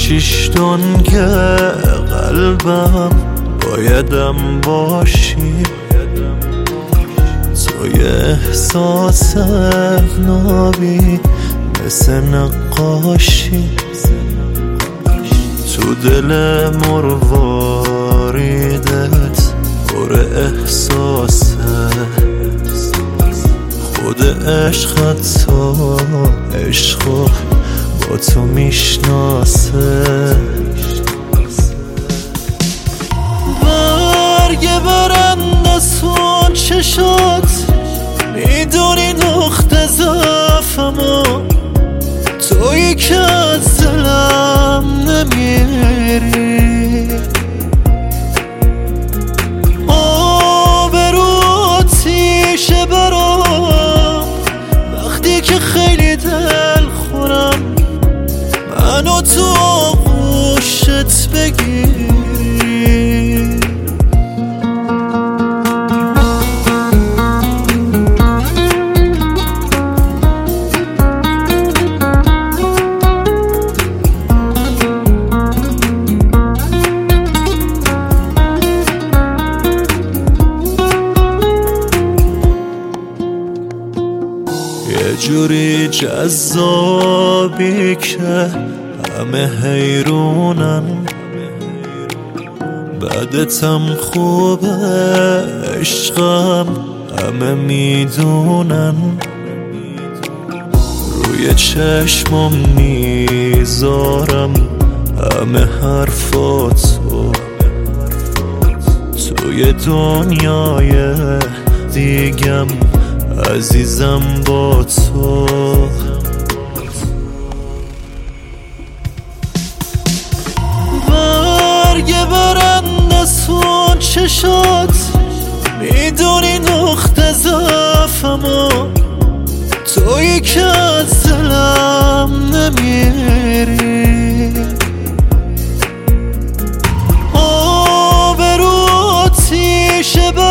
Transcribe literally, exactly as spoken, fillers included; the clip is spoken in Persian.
شیش دنگ قلبم بایدم باشی، توی احساس نابی مثل نقاشی، تو دل مرواریدت پر احساسه، خود عشقت تا عشقو با تو میشناسه. برگ برند سون چشات میدونی نقطه ضعفمو، تویی که از دلم نمیری، آبرو آتیشه برام وقتی که خیلی دل خورم، منو تو آغوشت بگیری. یه جوری جذابی که همه حیرونن، بعدتم خوبه عشقم همه میدونن، روی چشمم میذارم همه حرفاتو، توی دنیای دیگم عزیزم با تو. برگ برند سون چشات میدونی نقطه ضعفمو، تویی که از دلم نمیری، آبرو آتیشه